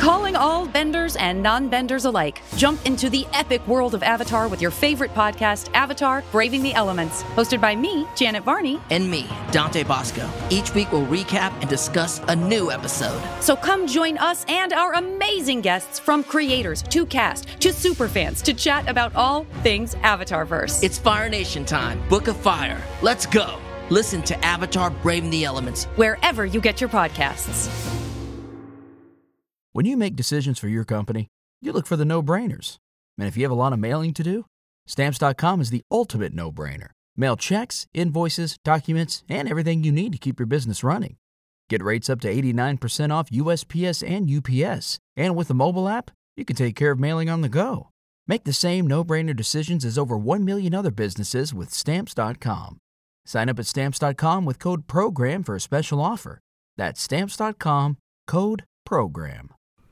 Calling all benders and non-benders alike. Jump into the epic world of Avatar with your favorite podcast, Avatar: Braving the Elements. Hosted by me, Janet Varney. And me, Dante Bosco. Each week we'll recap and discuss a new episode. So come join us and our amazing guests, from creators to cast to superfans, to chat about all things Avatarverse. It's Fire Nation time. Book of Fire. Let's go. Listen to Avatar: Braving the Elements wherever you get your podcasts. When you make decisions for your company, you look for the no-brainers. And if you have a lot of mailing to do, Stamps.com is the ultimate no-brainer. Mail checks, invoices, documents, and everything you need to keep your business running. Get rates up to 89% off USPS and UPS. And with the mobile app, you can take care of mailing on the go. Make the same no-brainer decisions as over 1 million other businesses with Stamps.com. Sign up at Stamps.com with code PROGRAM for a special offer. That's Stamps.com, code PROGRAM.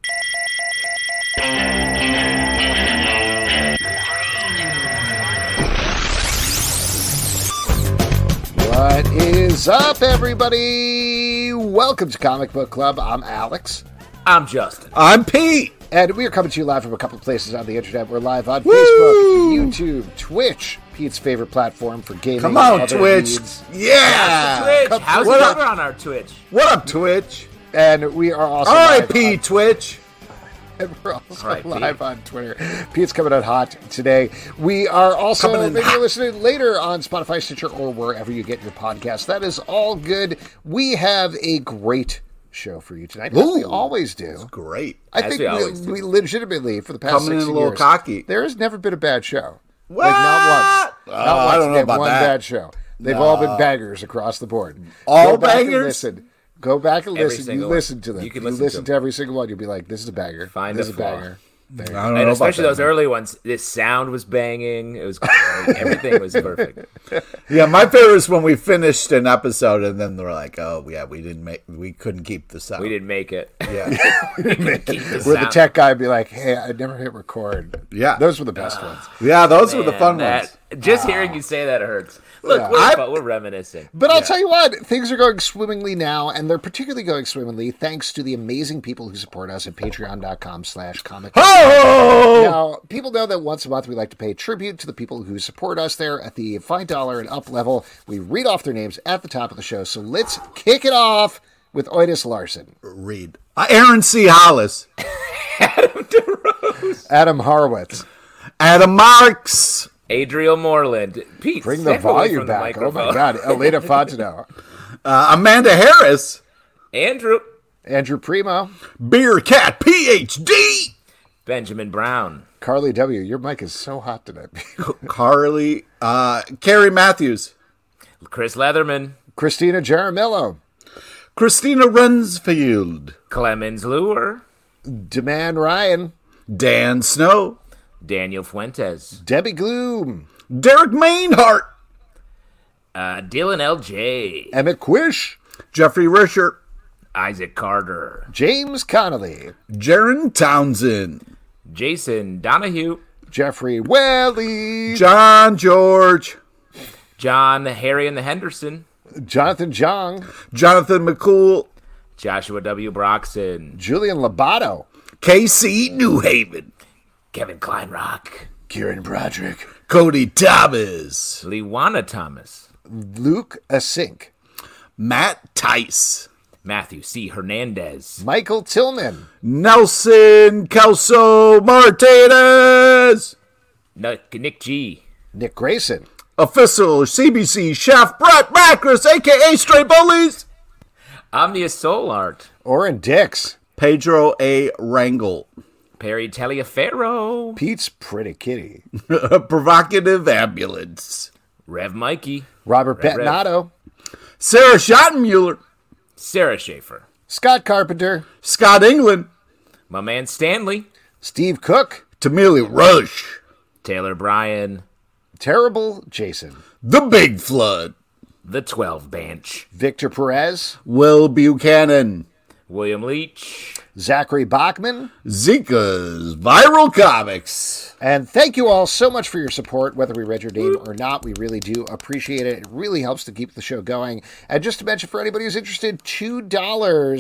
What is up, everybody? Welcome to Comic Book Club. I'm Alex. I'm Justin. I'm Pete. And we are coming to you live from a couple places on the internet. We're live on Facebook, YouTube, Twitch, Pete's favorite platform for gaming. Come on, and other Twitch. needs. Yeah. Twitch. How's the weather on our Twitch? What up, Twitch? And we are also R.I.P. Twitch. And we're also Right, live on Twitter. Pete's coming out hot today. We are also, maybe you're listening later on Spotify, Stitcher, or wherever you get your podcasts. That is all good. We have a great show for you tonight, as we always do. It's great. I think we legitimately, for the past 60 Coming years, in a little cocky. There has never been a bad show. What? Like, not once. Not once. I don't know They have about one that. bad show. They've all been bangers across the board. All Go back and bangers? listen. Go back and Every listen. You single listen one. to them. You can You listen to listen to them. every single one. You'll be like, this is a banger. Find this a is a flaw. banger. I don't know And about especially that. those early ones, this sound was banging. It was great. Everything was perfect. Yeah, my favorite is when we finished an episode and then they're like, "Oh, yeah, we couldn't keep the sound. We didn't make it. Yeah, We couldn't keep the Where the sound. tech guy would be like, hey, I never hit record. Yeah. Those were the best ones. yeah, those were the Man, fun that- ones. Just hearing you say that hurts. Look, Yeah. we're reminiscing. But I'll tell you what, things are going swimmingly now, and they're particularly going swimmingly thanks to the amazing people who support us at patreon.com/comic. Oh, Now, people know that once a month we like to pay tribute to the people who support us there at the $5 and up level. We read off their names at the top of the show, so let's kick it off with Otis Larson, read Aaron C. Hollis, Adam Horowitz, Adam Marks, Adriel Moreland. Pete, bring the step away volume from the back. Oh my microphone. God, Elena Fontano, Amanda Harris, Andrew. Andrew Primo, Beer Cat PhD, Benjamin Brown. Carly W. Your mic is so hot tonight. Carly, Carrie Matthews, Chris Leatherman. Christina Jaramillo, Christina Rensfield, Clemens Lure. Deman Ryan, Dan Snow, Daniel Fuentes. Debbie Gloom, Derek Mainhart, Dylan L.J. Emmett Quish, Jeffrey Risher, Isaac Carter. James Connolly, Jaron Townsend, Jason Donahue. Jeffrey Welly, John George, John Harry and the Henderson. Jonathan Jong, Jonathan McCool, Joshua W. Broxson. Julian Lobato, KC New Haven, Kevin Kleinrock. Kieran Broderick, Cody Thomas, Lewana Thomas. Luke Asink, Matt Tice, Matthew C. Hernandez. Michael Tillman, Nelson Kelso Martinez, Nick G. Nick Grayson, official CBC chef Brett Macris, a.k.a. Stray Bullies, Omnia Soul Art. Oren Dix, Pedro A. Rangel, Perry Taliaferro. Pete's Pretty Kitty, Provocative Ambulance, Rev Mikey. Robert Rev. Bettinato, Sarah Schottenmuller, Sarah Schaefer. Scott Carpenter, Scott England, My man Stanley. Steve Cook, Tamili Rush, Taylor Bryan. Terrible Jason, The Big Flood, The 12 Bench. Victor Perez, Will Buchanan, William Leach. Zachary Bachman, Zika's Viral Comics. and thank you all so much for your support, whether we read your name or not. We really do appreciate it. It really helps to keep the show going. And just to mention for anybody who's interested, $2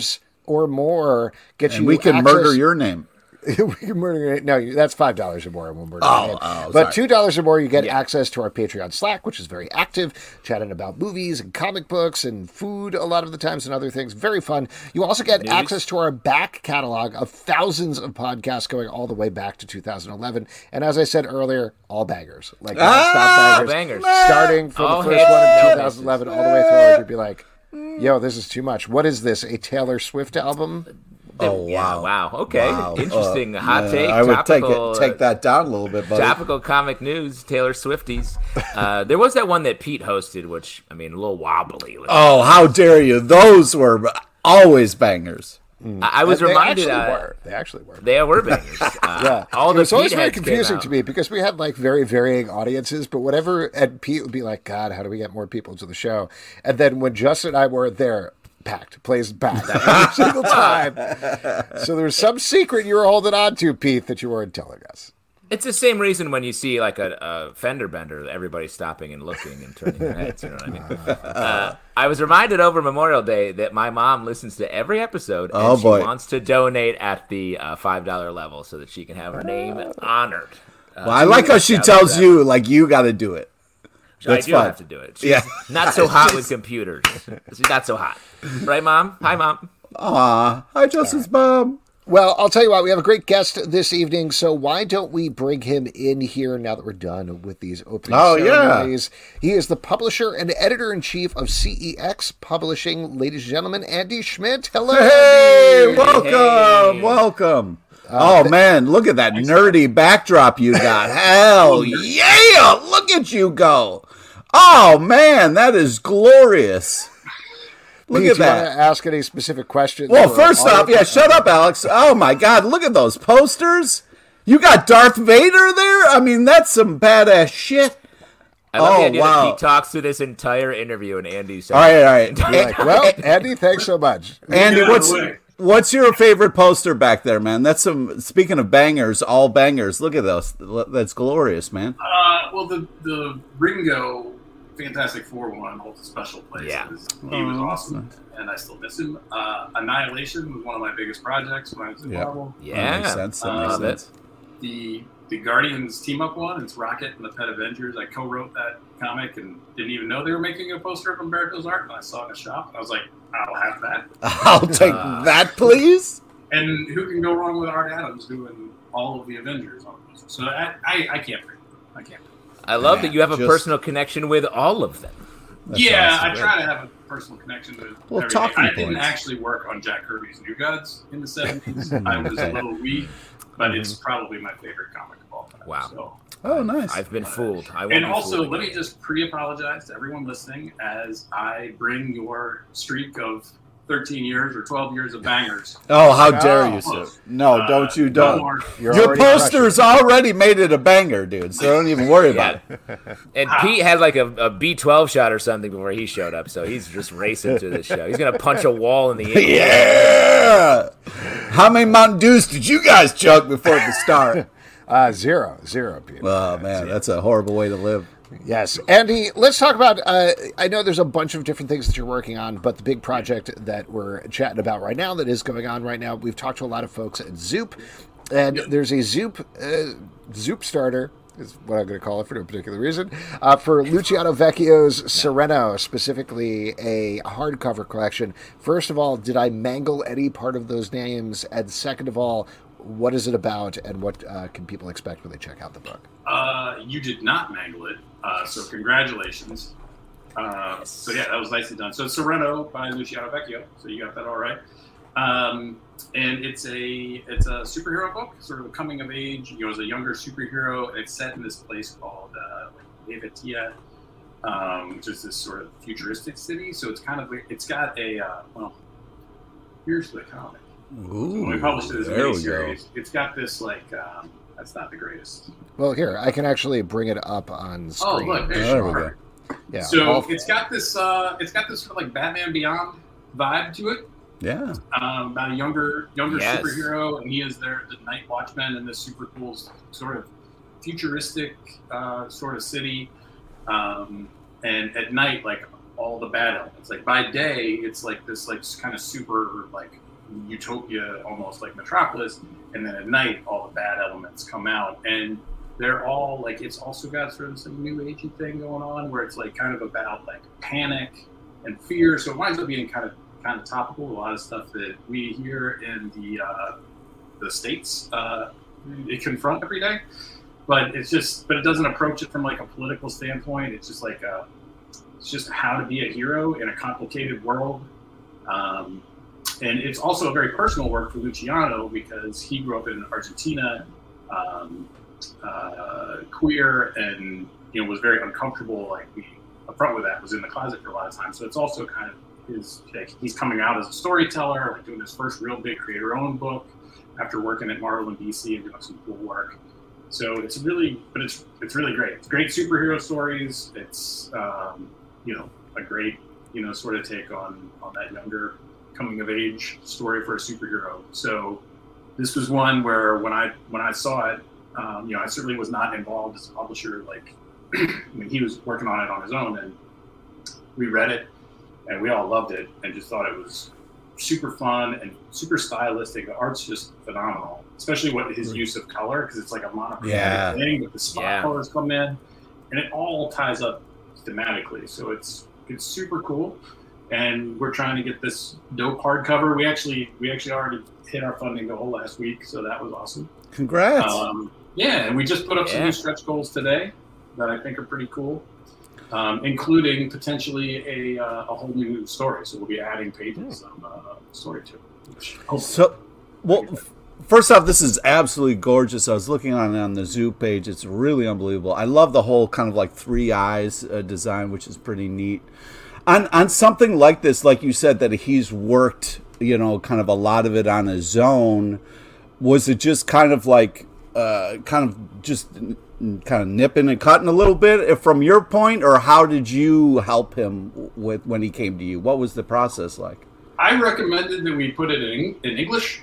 or more gets And you we can access- murder your name. we can murder. No, that's $5 or more. And we'll murder your name. Oh, but sorry. $2 or more, you get access to our Patreon Slack, which is very active, chatting about movies and comic books and food a lot of the times and other things. Very fun. You also get access to our back catalog of thousands of podcasts going all the way back to 2011. And as I said earlier, all bangers. Like non-stop bangers. Starting from All the first hits, one in no 2011 all the way through, you'd be like, yo, this is too much. What is this? A Taylor Swift album? Oh, Yeah, wow. Okay. Wow. Interesting. Hot take. I would topical, take that down a little bit, buddy. Topical comic news, Taylor Swifties. There was that one that Pete hosted, which, a little wobbly. Oh, how dare you. Those were always bangers. I was reminded. They actually were. They were bangers. All It the was always Pete very heads came confusing out. to me because we had like very varying audiences, but whatever, and Pete would be like, God, how do we get more people to the show? And then when Justin and I were there, packed, plays packed every single time. So there was some secret you were holding on to, Pete, that you weren't telling us. It's the same reason when you see like a fender bender, everybody's stopping and looking and turning their heads. You know what I mean? I was reminded over Memorial Day that my mom listens to every episode and she wants to donate at the $5 level so that she can have her name honored. Well, I like how she tells you, like, you got to do it. That's I do fine. have to do it. She's not so hot with computers. She's not so hot. Right, Mom? Hi, Mom. Aw, hi, Justin's mom. Well, I'll tell you what, we have a great guest this evening, so why don't we bring him in here now that we're done with these opening ceremonies? He is the publisher and editor-in-chief of CEX Publishing. Ladies and gentlemen, Andy Schmidt. Hello, Hey, Andy. welcome, welcome. Oh, man, look at that nerdy backdrop you got. Hell yeah, look at you go. Oh, man, that is glorious. Look Pete, at do you want that. to ask any specific questions? Well, or first off, audio- shut up, Alex. Oh, my God, look at those posters. You got Darth Vader there? I mean, that's some badass shit. I love the idea wow. that Pete talks through this entire interview and Andy says, All right. You're like, well, Andy, thanks so much. Andy, Get out of the way. what's your favorite poster back there, man? That's some, speaking of bangers, all bangers. Look at those. That's glorious, man. Well, the Ringo Fantastic Four one holds a special place. Yeah. He was awesome, and I still miss him. Annihilation was one of my biggest projects when I was at Marvel. yeah, That makes sense. That makes love it. sense. The Guardians team up one, it's Rocket and the Pet Avengers. I co-wrote that comic and didn't even know they were making a poster of Umberto's art, and I saw it in a shop, and I was like, I'll have that. I'll take that, please. And who can go wrong with Art Adams doing all of the Avengers on the poster? So I can't bring it. I can't. I love that you have a just- personal connection with all of them. Yeah, awesome. I try to have a personal connection with Well, everything. talking I didn't points. actually work on Jack Kirby's New Gods in the 70s. I was a little weak, but it's probably my favorite comic of all time. Wow. So, Oh, nice. I've been fooled. I won't and be also, fooled let me again. just pre-apologize to everyone listening as I bring your streak of 13 years or 12 years of bangers. Oh, how dare you, sir. Close. No, don't you, No don't. more. You're Your already poster's already made it a banger, dude, so don't even worry about it. And Pete had like a B12 shot or something before he showed up, so he's just racing to the show. He's gonna punch a wall in the air. Yeah! How many Mountain Dews did you guys chug before the start? Zero, Pete. Oh, man, that's a horrible way to live. Yes. Andy, let's talk about, I know there's a bunch of different things that you're working on, but the big project that we're chatting about right now that is going on right now, we've talked to a lot of folks at Zoop, and there's a Zoop starter, is what I'm going to call it for no particular reason, for Luciano Vecchio's Sereno, specifically a hardcover collection. First of all, did I mangle any part of those names? And second of all, what is it about, and what can people expect when they check out the book? You did not mangle it, so congratulations. So yeah, that was nicely done. So Sereno by Luciano Vecchio, so you got that all right. And it's a superhero book, sort of a coming of age, as a younger superhero, and it's set in this place called Levatia, which is this sort of futuristic city. So it's kind of, it's got a here's the comic. Ooh, When we published it as a there we go. miniseries, it's got this that's not the greatest. Well, here, I can actually bring it up on screen. Oh, look, There there's we go. Sure. Yeah. So it's got this sort of like Batman Beyond vibe to it. Yeah. About a younger Yes. superhero, and he is the night watchman in this super cool sort of futuristic sort of city. And at night, like all the bad elements. Like by day, it's like this like kind of super like utopia, almost like Metropolis, and then at night all the bad elements come out, and they're all like, it's also got sort of some new agey thing going on where it's like kind of about like panic and fear. So it winds up being kind of topical. A lot of stuff that we hear in the States they confront every day, but it doesn't approach it from like a political standpoint. It's just like it's just how to be a hero in a complicated world. And it's also a very personal work for Luciano because he grew up in Argentina, queer, and was very uncomfortable, like being upfront with that, was in the closet for a lot of time. So it's also kind of he's coming out as a storyteller, like doing his first real big creator-owned book after working at Marvel and DC and doing some cool work. So it's really great. It's great superhero stories. It's a great sort of take on that younger coming of age story for a superhero. So this was one where when I saw it, I certainly was not involved as a publisher. Like, he was working on it on his own, and we read it, and we all loved it, and just thought it was super fun and super stylistic. The art's just phenomenal, especially his use of color, because it's like a monochromatic thing, but the spot colors come in, and it all ties up thematically. So it's super cool, and we're trying to get this dope hardcover. We actually already hit our funding goal last week, so that was awesome. Congrats! And we just put up some new stretch goals today that I think are pretty cool, including potentially a whole new story. So we'll be adding pages of story to it. First off, this is absolutely gorgeous. I was looking on the Zoo page. It's really unbelievable. I love the whole kind of like 3 eyes design, which is pretty neat. On something like this, like you said, that he's worked, kind of a lot of it on his own. Was it just kind of like, kind of nipping and cutting a little bit from your point, or how did you help him when he came to you? What was the process like? I recommended that we put it in English.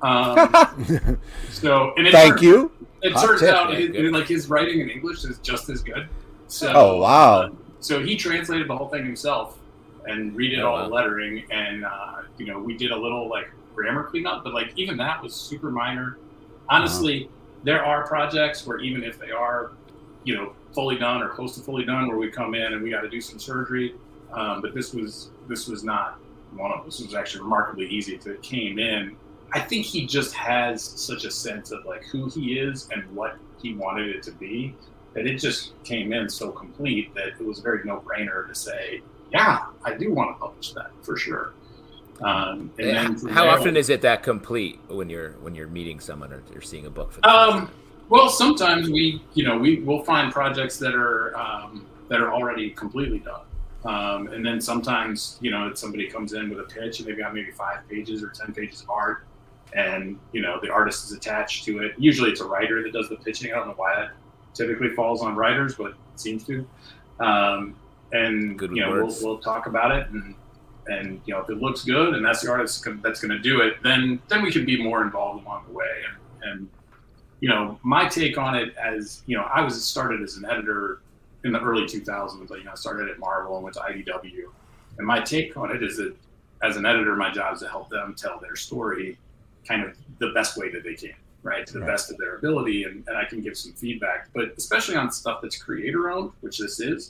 Thank you. It turns out his writing in English is just as good. So, oh wow! So he translated the whole thing himself and redid all the lettering, and we did a little like grammar cleanup, but like even that was super minor. Honestly, there are projects where even if they are, fully done or close to fully done, where we come in and we got to do some surgery, but this was not one of them. This was actually remarkably easy. It came in. I think he just has such a sense of like who he is and what he wanted it to be, that it just came in so complete that it was a very no-brainer to say, yeah, I do want to publish that for sure. Then how often is it that complete when you're meeting someone or you're seeing a book for the first time? Well, sometimes we'll find projects that are already completely done. And then sometimes, somebody comes in with a pitch and they've got maybe 5 pages or 10 pages of art, and, the artist is attached to it. Usually it's a writer that does the pitching. I don't know why that typically falls on writers, but it seems to. And, we'll talk about it, and if it looks good and that's the artist that's going to do it, then we can be more involved along the way. And my take on it, as, I was started as an editor in the early 2000s. I started at Marvel and went to IDW. And my take on it is that as an editor, my job is to help them tell their story kind of the best way that they can, right? To the best of their ability. And I can give some feedback, but especially on stuff that's creator owned, which this is,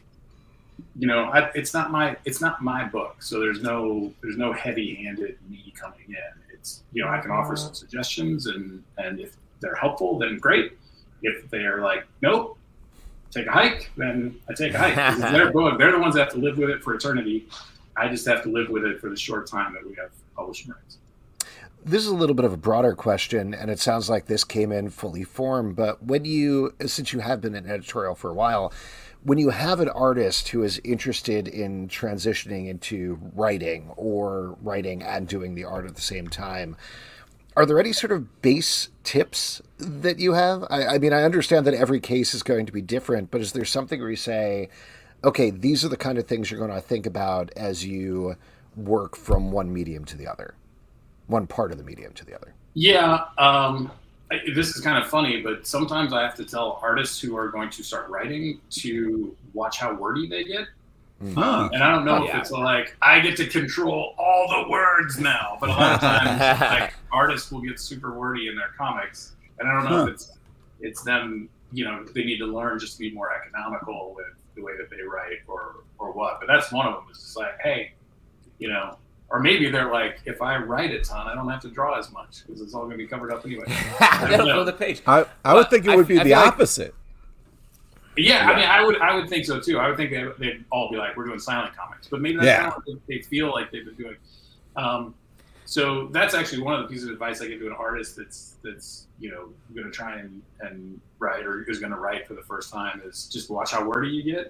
it's not my book. So there's no heavy handed me coming in. It's, I can offer some suggestions, and if they're helpful, then great. If they're like, nope, take a hike, then I take a hike. It's their book. They're the ones that have to live with it for eternity. I just have to live with it for the short time that we have publishing rights. This is a little bit of a broader question, and it sounds like this came in fully formed, but since you have been in editorial for a while, when you have an artist who is interested in transitioning into writing or writing and doing the art at the same time, are there any sort of base tips that you have? I mean, I understand that every case is going to be different, but is there something where you say, okay, these are the kind of things you're going to think about as you work from one medium to the other, one part of the medium to the other? Yeah. This is kind of funny, but sometimes I have to tell artists who are going to start writing to watch how wordy they get, And I don't know if it's like I get to control all the words now, but a lot of times like artists will get super wordy in their comics, and I don't know if it's them. They need to learn just to be more economical with the way that they write or what. But that's one of them. It's just like, hey, or maybe they're like, if I write a ton, I don't have to draw as much because it's all going to be covered up anyway. That'll fill the page. I would think it would be the opposite. Yeah, I mean, I would think so too. I would think they'd all be like, we're doing silent comics, but maybe that's not what they feel like they've been doing. So that's actually one of the pieces of advice I give to an artist that's going to try and write or is going to write for the first time is just watch how wordy you get.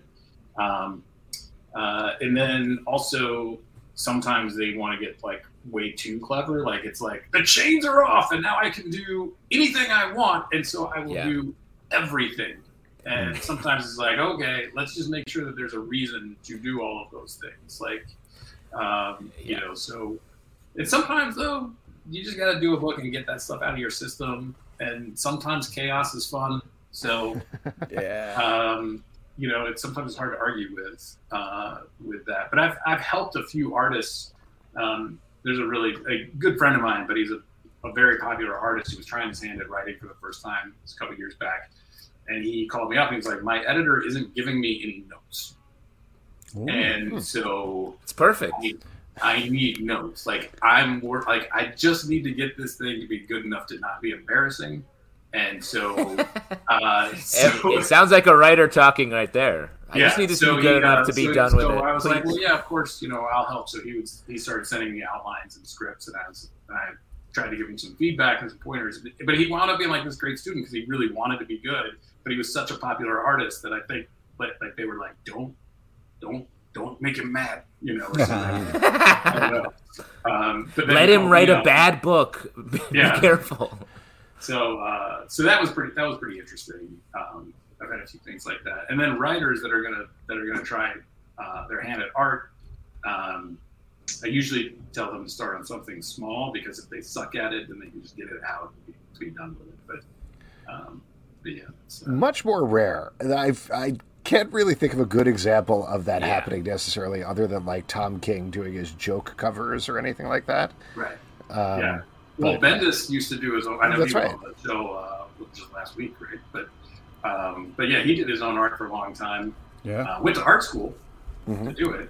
And then also sometimes they want to get like way too clever. Like it's like the chains are off and now I can do anything I want. And so I will do everything. And sometimes it's like, okay, let's just make sure that there's a reason to do all of those things. Like, so, and sometimes though, you just got to do a book and get that stuff out of your system. And sometimes chaos is fun. So, it's sometimes hard to argue with that. But I've helped a few artists. There's a good friend of mine, but he's a very popular artist who was trying his hand at writing for the first time a couple years back. And he called me up and he was like, my editor isn't giving me any notes. Ooh. And so it's perfect. I need notes. Like I just need to get this thing to be good enough to not be embarrassing. And so, it sounds like a writer talking right there. I just need this to be good enough to be done with it. So I was like, well, yeah, of course, I'll help. So he started sending me outlines and scripts, and I tried to give him some feedback and some pointers. But he wound up being like this great student because he really wanted to be good. But he was such a popular artist that I think like they were like, don't make him mad, or something. I don't know. But let him write a bad book. Be careful. So that was pretty interesting. I've had a few things like that, and then writers that are gonna try their hand at art. I usually tell them to start on something small because if they suck at it, then they can just get it out and be done with it. But yeah, much more rare. I can't really think of a good example of that happening necessarily, other than like Tom King doing his joke covers or anything like that. Right. Well, Bendis used to do his own. I know he was on the show just last week, right? But yeah, he did his own art for a long time. Yeah. Went to art school to do it.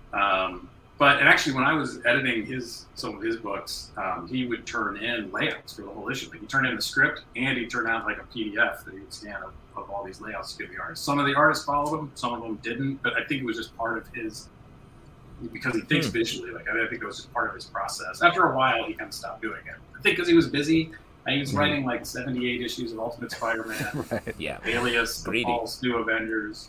And actually, when I was editing some of his books, he would turn in layouts for the whole issue. Like he turned in the script and he turned out like a PDF that he would scan of all these layouts to give the artists. Some of the artists followed him, some of them didn't. But I think it was just part of his, because he thinks visually. Like I think it was just part of his process. After a while, he kind of stopped doing it. I think because he was busy. He was writing like 78 issues of Ultimate Spider-Man, Alias, the False New Avengers,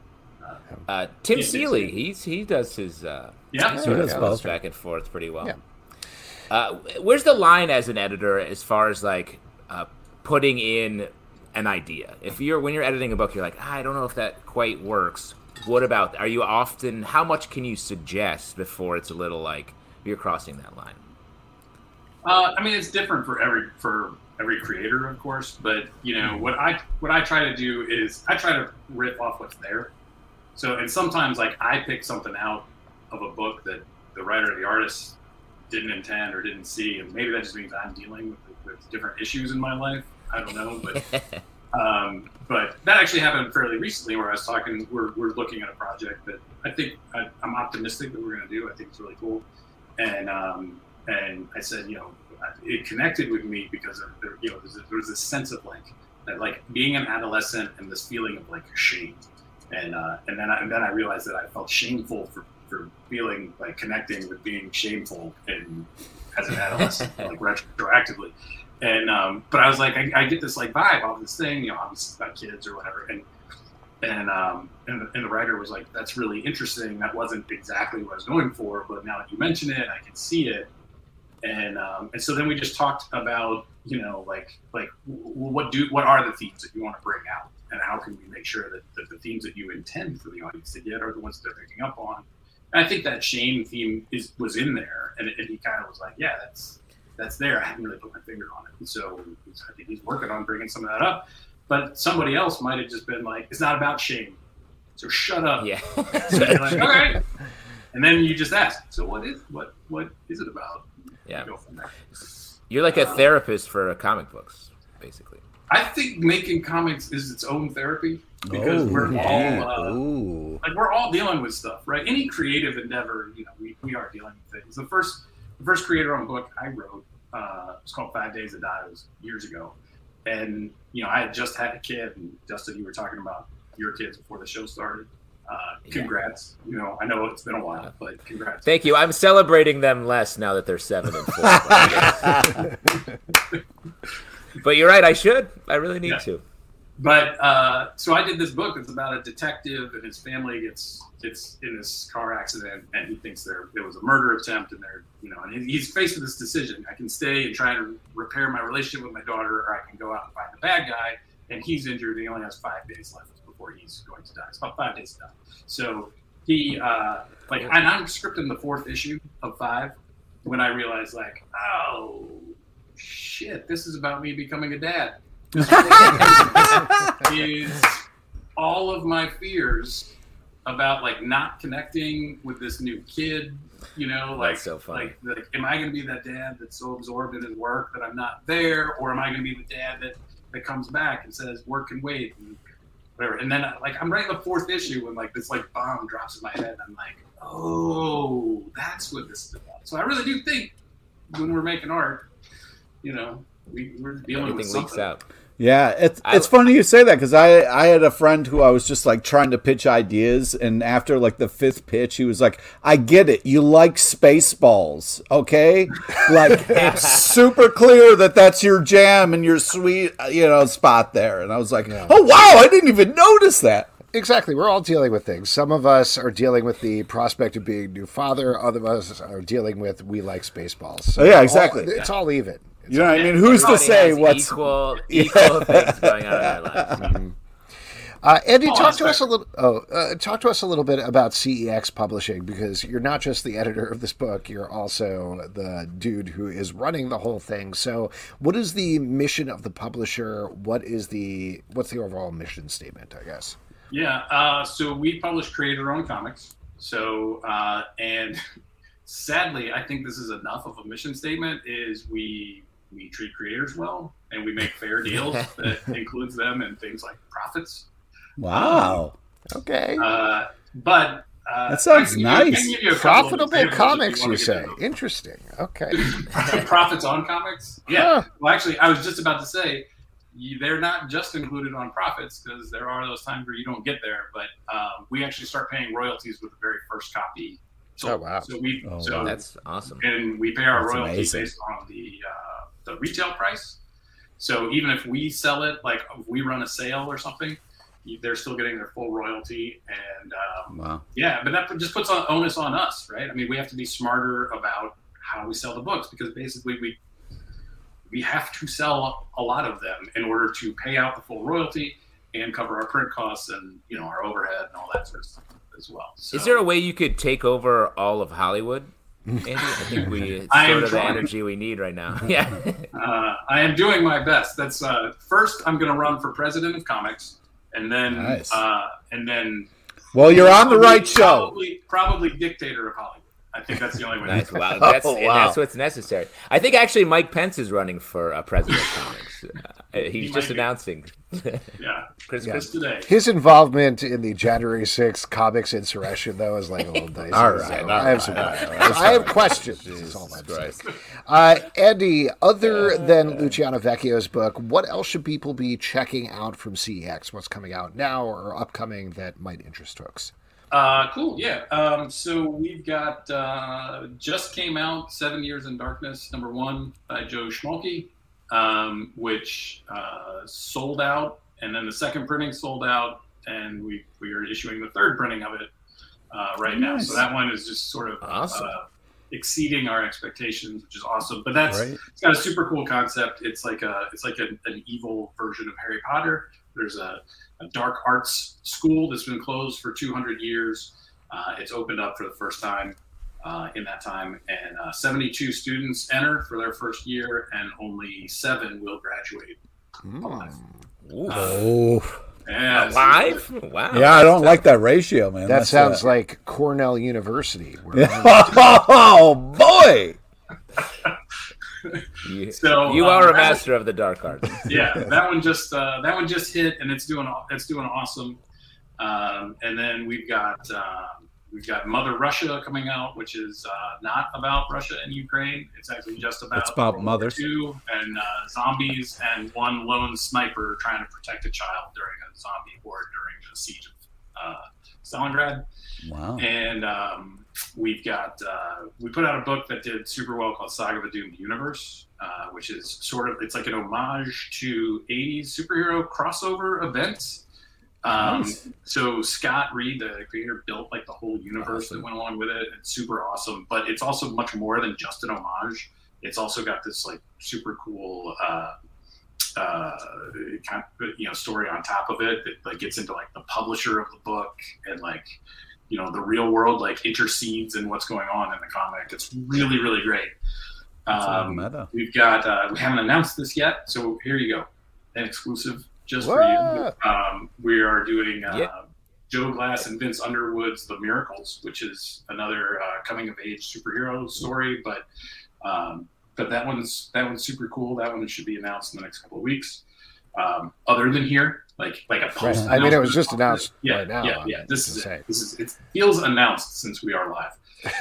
Tim Seeley, he does his does back and forth pretty well. Yeah. Where's the line as an editor as far as like putting in an idea? When you're editing a book, you're like, I don't know if that quite works. What about? How much can you suggest before it's a little like you're crossing that line? I mean, it's different for every creator, of course. But what I try to do is I try to rip off what's there. So, and sometimes like I pick something out of a book that the writer or the artist didn't intend or didn't see, and maybe that just means I'm dealing with different issues in my life. I don't know, but that actually happened fairly recently where I was talking. We're looking at a project that I think I'm optimistic that we're going to do. I think it's really cool, and I said, it connected with me because there was this sense of like being an adolescent and this feeling of like shame. And then I realized that I felt shameful for feeling like connecting with being shameful as an adolescent, like retroactively. And but I was like, I get this like vibe off this thing, obviously about kids or whatever. And the writer was like, that's really interesting. That wasn't exactly what I was going for, but now that you mention it, I can see it. And so then we just talked about, what are the themes that you want to bring out? And how can we make sure that the themes that you intend for the audience to get are the ones that they're picking up on? And I think that shame theme was in there, and he kind of was like, yeah, that's there. I haven't really put my finger on it. And so I think he's working on bringing some of that up. But somebody else might have just been like, it's not about shame. So shut up. Yeah. So you're like, okay. And then you just ask, so what is it about? Yeah. Go from there. You're like a therapist for comic books, basically. I think making comics is its own therapy because we're all dealing with stuff, right? Any creative endeavor, we are dealing with things. The first creator-owned book I wrote, it's called 5 Days to Die. It was years ago, and I had just had a kid. And Justin, you were talking about your kids before the show started. Congrats. I know it's been a while, but congrats. Thank you. I'm celebrating them less now that they're 7 and 4. But you're right. I should. I really need to. But so I did this book. It's about a detective and his family gets in this car accident, and he thinks there was a murder attempt, and and he's faced with this decision: I can stay and try to repair my relationship with my daughter, or I can go out and find the bad guy. And he's injured. He only has 5 days left before he's going to die. It's about 5 days to die. So he and I'm scripting the 4th issue of 5 when I realized, oh shit, this is about me becoming a dad. Is all of my fears about not connecting with this new kid, That's so funny. Am I going to be that dad that's so absorbed in his work that I'm not there, or am I going to be the dad that comes back and says work can wait and whatever? And then I'm writing the 4th issue when this bomb drops in my head. I'm like, oh, that's what this is about. So I really do think when we're making art, we're dealing with something. Leaks out. Yeah, it's funny you say that because I had a friend who I was just trying to pitch ideas, and after the 5th pitch, he was like, "I get it, you like Spaceballs, okay? It's super clear that that's your jam and your sweet spot there." And I was like, "Oh wow, I didn't even notice that." Exactly. We're all dealing with things. Some of us are dealing with the prospect of being a new father. Other of us are dealing with we like Spaceballs. So yeah, exactly. It's all even. You know what I mean? Who's to say what's equal things going on in their lives? Mm-hmm. Andy, talk to us a little bit about CEX Publishing, because you're not just the editor of this book, you're also the dude who is running the whole thing. So, what is the mission of the publisher? What's the overall mission statement, I guess? Yeah, so we publish creator-owned comics. So, and sadly, I think this is enough of a mission statement. Is we treat creators well, and we make fair deals that includes them and things like profits. Wow. Okay. But that sounds nice. Profitable comics, you say? Interesting. Okay. Profits on comics? Yeah. Well, actually, I was just about to say they're not just included on profits, because there are those times where you don't get there. But we actually start paying royalties with the very first copy. Oh wow! So that's awesome. And we pay our royalties based on the retail price. So even if we sell it, if we run a sale or something, they're still getting their full royalty. And wow. Yeah, but that just puts on onus on us, right? I mean, we have to be smarter about how we sell the books, because basically we have to sell a lot of them in order to pay out the full royalty and cover our print costs and our overhead and all that sort of stuff as well. So, is there a way you could take over all of Hollywood, Andy? I think it's sort of the energy we need right now. Yeah. I am doing my best. That's first I'm going to run for president of comics, and then nice. Well, you're on the right show. Probably dictator of Hollywood. I think that's the only way. Nice. Wow. That's what's necessary. I think actually Mike Pence is running for president of comics. He's just announcing. Yeah. Chris today. His involvement in the January 6th comics insurrection, though, is a little dicey. All right. I have questions. Is all I'm saying. Andy, other than Luciano Vecchio's book, what else should people be checking out from CEX? What's coming out now or upcoming that might interest folks? Cool, yeah. So we've got just came out 7 Years in Darkness, #1 by Joe Schmalke, which sold out, and then the second printing sold out, and we are issuing the third printing of it right now. So that one is just sort of awesome. Exceeding our expectations, which is awesome. But it's got a super cool concept. It's like an evil version of Harry Potter. There's a dark arts school that's been closed for 200 years. It's opened up for the first time in that time, and 72 students enter for their first year, and only 7 will graduate. Yeah, live? Wow. Yeah, I don't like that ratio, man. That sounds like Cornell University. Oh boy! You are a master of the dark arts. Yeah, that one just hit, and it's doing awesome. And then we've got Mother Russia coming out, which is not about Russia and Ukraine. It's actually just about mothers and zombies and one lone sniper trying to protect a child during a zombie horde during the siege of Stalingrad. Wow! And we put out a book that did super well called Saga of the Doomed Universe, which is it's like an homage to 80s superhero crossover events. Nice. So Scott Reed, the creator, built like the whole universe that went along with it. It's super awesome, but it's also much more than just an homage. It's also got this like super cool story on top of it that like gets into like the publisher of the book and like the real world like intercedes in what's going on in the comic. It's really, really great. We've got we haven't announced this yet, so here you go, an exclusive. Just for you, we are doing Joe Glass and Vince Underwood's The Miracles, which is another coming-of-age superhero story. But that one's super cool. That one should be announced in the next couple of weeks. Other than here, like a post. I mean, it was just announced right now. Yeah. This is it feels announced since we are live.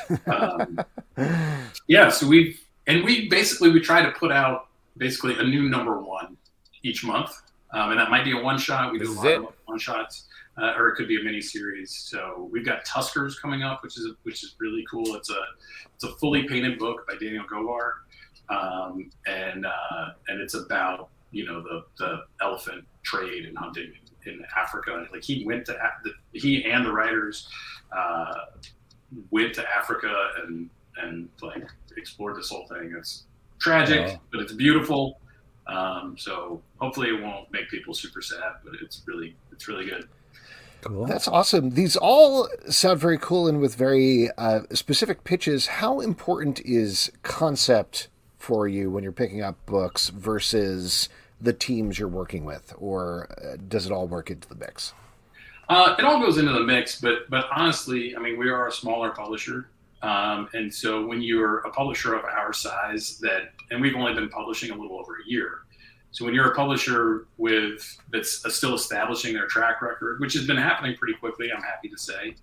So we try to put out basically a new number one each month. And that might be a one-shot. We do a lot of one-shots, or it could be a mini-series. So we've got Tuskers coming up, which is really cool. It's a fully painted book by Daniel Govar, and it's about the elephant trade and hunting in Africa. Like he and the writers went to Africa and like explored this whole thing. It's tragic, but it's beautiful. So hopefully it won't make people super sad, but it's really good. Cool. That's awesome. These all sound very cool and with very specific pitches. How important is concept for you when you're picking up books versus the teams you're working with, or does it all work into the mix? It all goes into the mix, but honestly, I mean, we are a smaller publisher. And so when you're a publisher of our size and we've only been publishing a little over a year. So when you're a publisher that's still establishing their track record, which has been happening pretty quickly, I'm happy to say,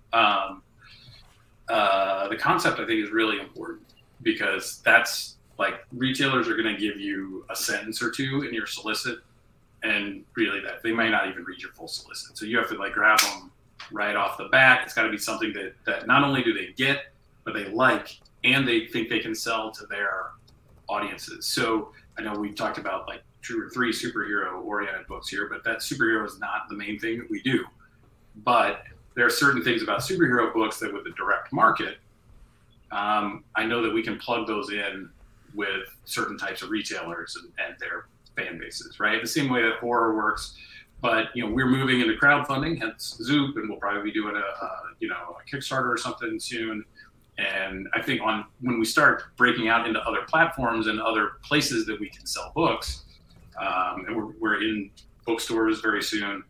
the concept I think is really important because that's like retailers are going to give you a sentence or two in your solicit, and really that they might not even read your full solicit. So you have to like grab them right off the bat. It's got to be something that not only do they get, but they like, and they think they can sell to their audiences. So I know we've talked about like 2 or 3 superhero-oriented books here, but that superhero is not the main thing that we do. But there are certain things about superhero books that with the direct market, I know that we can plug those in with certain types of retailers and their fan bases, right? The same way that horror works. But we're moving into crowdfunding, hence Zoop, and we'll probably be doing a Kickstarter or something soon. And I think when we start breaking out into other platforms and other places that we can sell books, and we're in bookstores very soon,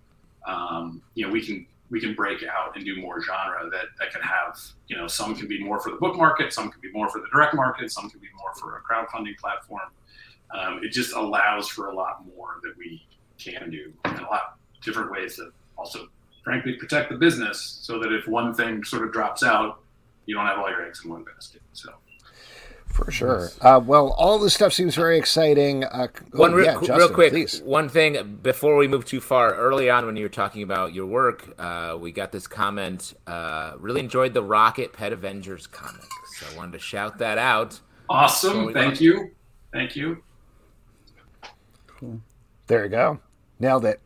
we can break out and do more genre that can have, some can be more for the book market, some can be more for the direct market, some can be more for a crowdfunding platform. It just allows for a lot more that we can do in a lot of different ways that also, frankly, protect the business so that if one thing sort of drops out, you don't have all your eggs in one basket. So, for sure. Well, all this stuff seems very exciting. Justin, real quick, please. One thing before we move too far. Early on, when you were talking about your work, we got this comment. Really enjoyed the Rocket Pet Avengers comic, so I wanted to shout that out. Awesome! Thank you. Cool. There you go. Nailed it.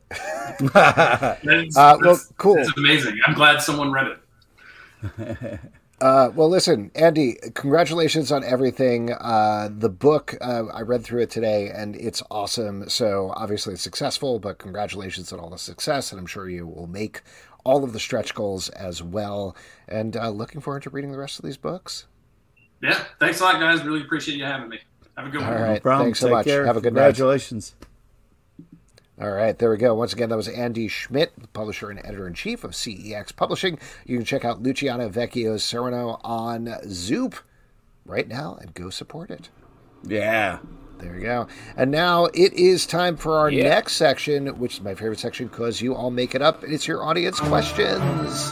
Cool. It's amazing. I'm glad someone read it. Well, listen, Andy, congratulations on everything. The book, I read through it today, and it's awesome. So obviously it's successful, but congratulations on all the success, and I'm sure you will make all of the stretch goals as well. And looking forward to reading the rest of these books. Yeah, thanks a lot, guys. Really appreciate you having me. Have a good one. All right, no problem. Thanks so Take much. Care. Have a good Congratulations. night. All right, there we go. Once again, that was Andy Schmidt, publisher and editor-in-chief of CEX Publishing. You can check out Luciano Vecchio's Cyrano on Zoop right now and go support it. Yeah. There you go. And now it is time for our next section, which is my favorite section because you all make it up. It's your audience questions.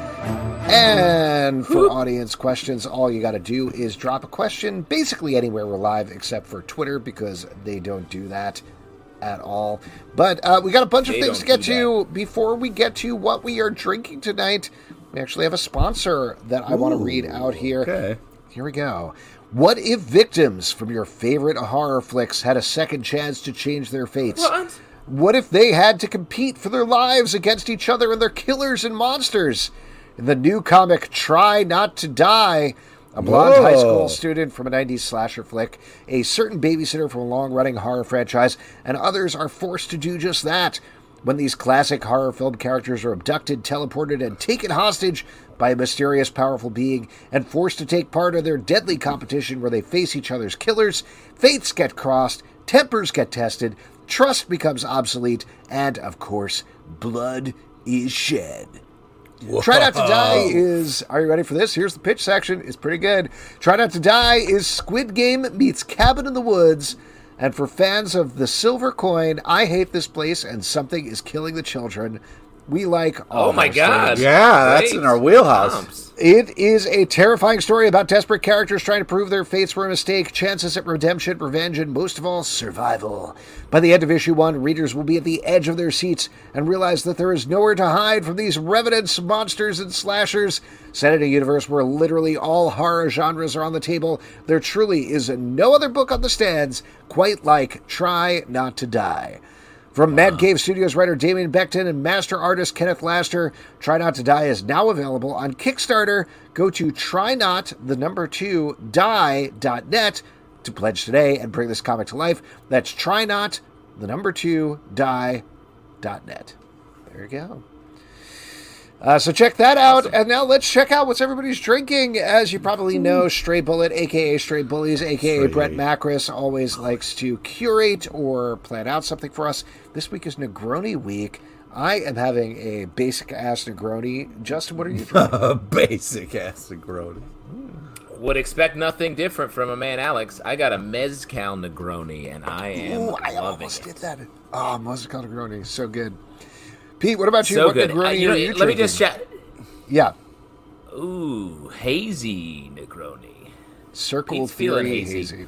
And for audience questions, all you got to do is drop a question basically anywhere we're live except for Twitter because they don't do that at all. But we got a bunch of things to get to before we get to what we are drinking tonight. We actually have a sponsor that I want to read out here. Okay. Here we go. What if victims from your favorite horror flicks had a second chance to change their fates? What if they had to compete for their lives against each other and their killers and monsters? In the new comic Try Not to Die, a blonde high school student from a 90s slasher flick, a certain babysitter from a long-running horror franchise, and others are forced to do just that. When these classic horror film characters are abducted, teleported, and taken hostage by a mysterious, powerful being and forced to take part in their deadly competition where they face each other's killers, fates get crossed, tempers get tested, trust becomes obsolete, and, of course, blood is shed. Whoa. Try Not to Die is... Are you ready for this? Here's the pitch section. It's pretty good. Try Not to Die is Squid Game meets Cabin in the Woods. And for fans of The Silver Coin, I Hate This Place, and Something is Killing the Children, we like all Oh my God. Yeah, that's in our wheelhouse. It is a terrifying story about desperate characters trying to prove their fates were a mistake, chances at redemption, revenge, and most of all, survival. By the end of issue 1, readers will be at the edge of their seats and realize that there is nowhere to hide from these revenants, monsters, and slashers. Set in a universe where literally all horror genres are on the table, there truly is no other book on the stands quite like Try Not to Die. From Mad Cave Studios writer Damien Becton and master artist Kenneth Laster, Try Not to Die is now available on Kickstarter. Go to trynot2die.net to pledge today and bring this comic to life. That's trynot2die.net. There you go. So check that out, and now let's check out what's everybody's drinking. As you probably know, Stray Bullet, a.k.a. Stray Bullies, a.k.a. Brett Macris, always likes to curate or plan out something for us. This week is Negroni week. I am having a basic-ass Negroni. Justin, what are you drinking? Basic-ass Negroni. Would expect nothing different from a man, Alex. I got a Mezcal Negroni, and I am loving it. I almost did that. Oh, Mezcal Negroni, so good. Pete, what about you? So what good. Negroni are you let drinking? me just chat. Yeah. Ooh, hazy Negroni. Circle Pete's feeling Theory hazy.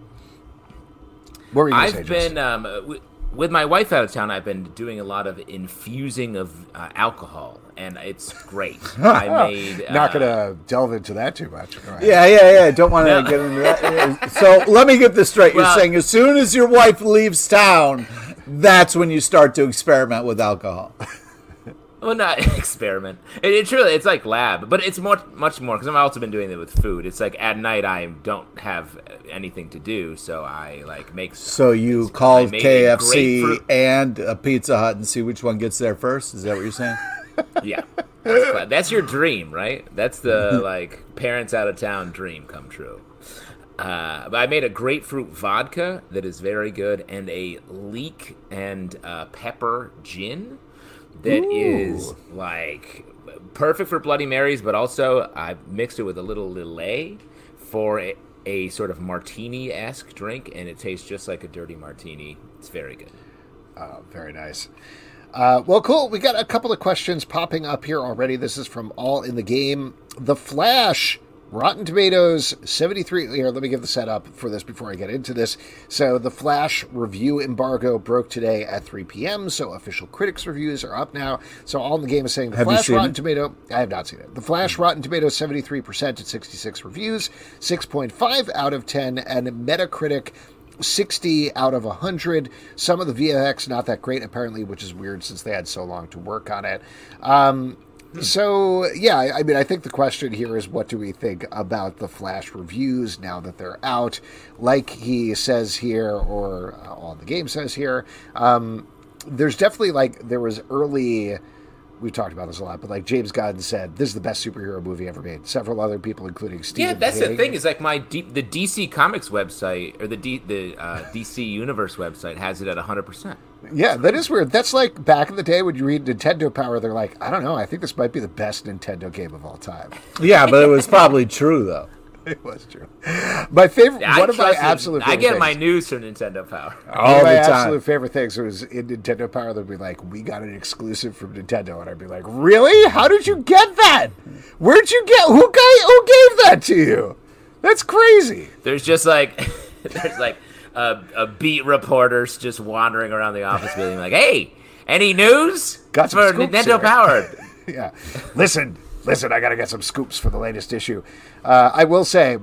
What were you going to say, I've been, with my wife out of town, I've been doing a lot of infusing of alcohol, and it's great. I made... Not going to delve into that too much. Right. Yeah. Don't want to get into that. So let me get this straight. You're saying as soon as your wife leaves town... That's when you start to experiment with alcohol. Well, not experiment. It truly, it's like lab, but it's much more, because I've also been doing it with food. It's like at night I don't have anything to do, so I like make stuff. So you called KFC and a Pizza Hut and see which one gets there first? Is that what you're saying? Yeah. That's your dream, right? That's the like parents out of town dream come true. But I made a grapefruit vodka that is very good, and a leek and pepper gin that is like perfect for Bloody Marys, but also I mixed it with a little Lillet for a sort of martini-esque drink, and it tastes just like a dirty martini. It's very good. Very nice. Well, cool. We got a couple of questions popping up here already. This is from All in the Game. The Flash... Rotten Tomatoes 73. Here, let me give the setup for this before I get into this. So the Flash review embargo broke today at 3 p.m., so official critics' reviews are up now. So All in the Game is saying the Flash Rotten Tomato... I have not seen it. The Flash Rotten Tomato 73% at 66 reviews, 6.5 out of 10, and Metacritic 60 out of 100. Some of the VFX not that great, apparently, which is weird since they had so long to work on it. So, yeah, I mean, I think the question here is what do we think about the Flash reviews now that they're out? Like he says here, or All in the Game says here, there's definitely, like, there was early we've talked about this a lot, but like James Gunn said, this is the best superhero movie ever made. Several other people, including Stephen Yeah, that's King. the thing. Is like the DC Comics website or the DC Universe website has it at 100%. Yeah, that is weird. That's like back in the day when you read Nintendo Power, they're like, I don't know, I think this might be the best Nintendo game of all time. Yeah, but it was probably true though. It was true. My favorite, one of my absolute favorite I get things, my news from Nintendo Power. One of my absolute favorite things was in Nintendo Power, they'd be like, we got an exclusive from Nintendo. And I'd be like, really? How did you get that? Where'd you get, who gave that to you? That's crazy. There's just like, a beat reporters just wandering around the office building like, hey, any news Got some for scoops Nintendo here. Power? Yeah. Listen, I got to get some scoops for the latest issue. I will say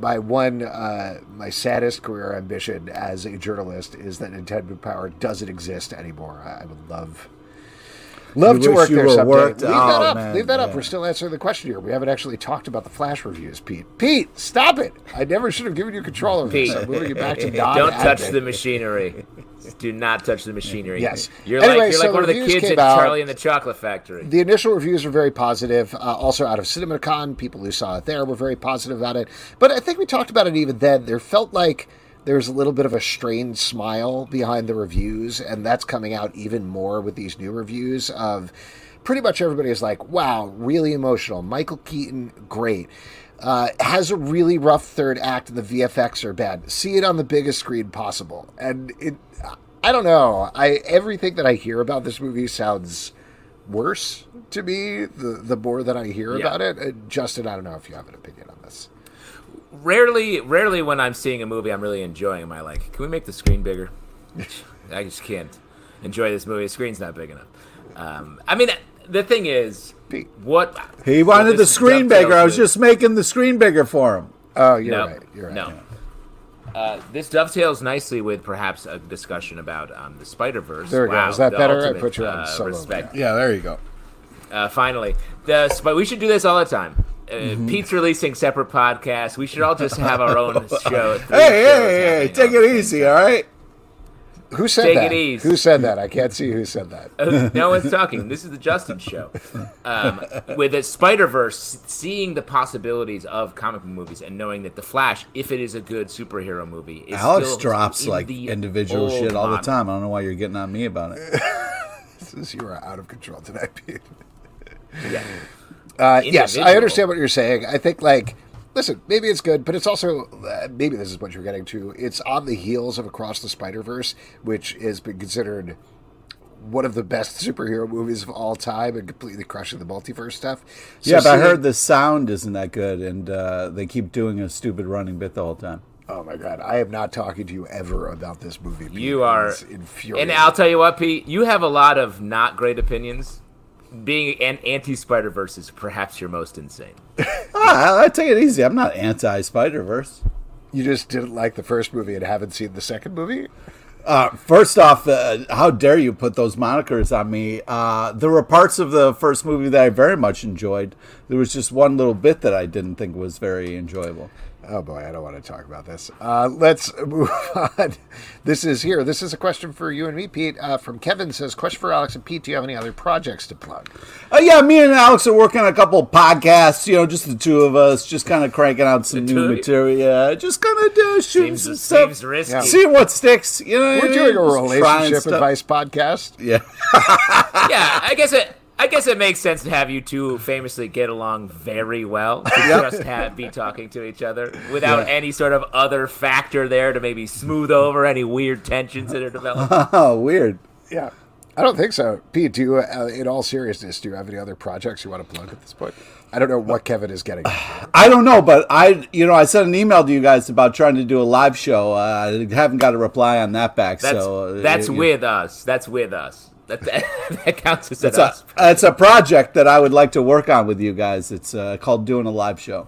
my saddest career ambition as a journalist is that Nintendo Power doesn't exist anymore. I would love to work there someday. Leave that up. We're still answering the question here. We haven't actually talked about the Flash reviews, Pete. Pete, stop it. I never should have given you control of this. I'm moving you back to Don't touch the machinery. Do not touch the machinery. Yes. You're Anyway, like one of the kids in Charlie and the Chocolate Factory. The initial reviews were very positive. Also out of CinemaCon, people who saw it there were very positive about it. But I think we talked about it even then. There felt like there was a little bit of a strained smile behind the reviews, and that's coming out even more with these new reviews of pretty much everybody is like, wow, really emotional. Michael Keaton, great. Has a really rough third act, and the VFX are bad. See it on the biggest screen possible. And I don't know. Everything that I hear about this movie sounds worse to me the more that I hear about it. Justin, I don't know if you have an opinion on this. Rarely when I'm seeing a movie I'm really enjoying, am I like, can we make the screen bigger? I just can't enjoy this movie. The screen's not big enough. I mean, the thing is, what he wanted the screen bigger. I was just making the screen bigger for him. Oh, you're right. You're right. No. This dovetails nicely with perhaps a discussion about the Spider-Verse. There we go. Is that better? I put you on solo. Respect. Yeah, there you go. Finally, we should do this all the time. Pete's releasing separate podcasts. We should all just have our own show. Hey, take it easy, all right? Who said that? Take it easy. Who said that? I can't see who said that. No one's talking. This is the Justin show. With the Spider-Verse, seeing the possibilities of comic book movies and knowing that The Flash, if it is a good superhero movie, is Alex still drops like individual shit all the time. I don't know why you're getting on me about it. You are out of control tonight, Pete. Yeah. Yes, I understand what you're saying. I think, listen, maybe it's good, but it's also, maybe this is what you're getting to. It's on the heels of Across the Spider-Verse, which has been considered one of the best superhero movies of all time and completely crushing the multiverse stuff. So but I heard the sound isn't that good, and they keep doing a stupid running bit the whole time. Oh, my God. I am not talking to you ever about this movie, Pete. You are infuriating. And I'll tell you what, Pete, you have a lot of not great opinions. Being an anti-Spider-Verse is perhaps your most insane. I take it easy. I'm not anti-Spider-Verse. You just didn't like the first movie and haven't seen the second movie? First off, how dare you put those monikers on me? There were parts of the first movie that I very much enjoyed. There was just one little bit that I didn't think was very enjoyable. Oh, boy, I don't want to talk about this. Let's move on. This is a question for you and me, Pete. From Kevin says, question for Alex and Pete, do you have any other projects to plug? Yeah, me and Alex are working on a couple podcasts, just the two of us, just kind of cranking out some new material. Yeah, just kind of shooting some stuff. Seems risky. Yeah. See what sticks. We're doing a relationship advice podcast. Yeah. Yeah, I guess it makes sense to have you two famously get along very well. To be talking to each other without any sort of other factor there to maybe smooth over any weird tensions that are developing. Oh, weird. Yeah. I don't think so. Pete, do you, in all seriousness, do you have any other projects you want to plug at this point? I don't know what Kevin is getting. I don't know, but I sent an email to you guys about trying to do a live show. I haven't got a reply on that back. That's with us. That's with us. That counts as us. It's a project that I would like to work on with you guys. It's called Doing a Live Show.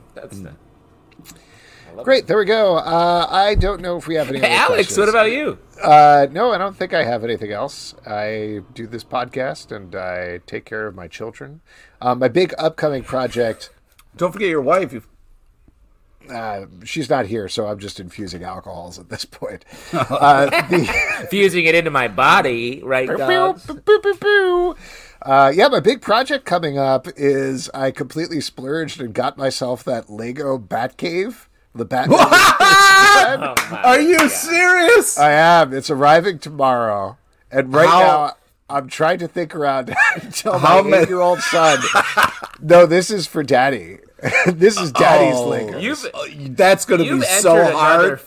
Great, there we go. I don't know if we have any other Alex, questions. what about you? No, I don't think I have anything else. I do this podcast and I take care of my children. My big upcoming project. Don't forget your wife. She's not here, so I'm just infusing alcohols at this point. Fusing it into my body, right, dogs? My big project coming up is I completely splurged and got myself that Lego Batcave. The Batman. Are you serious? I am. It's arriving tomorrow. And now I'm trying to think around and tell my 8-year-old son, no, this is for Daddy. This is Daddy's Lego. That's going to be so hard.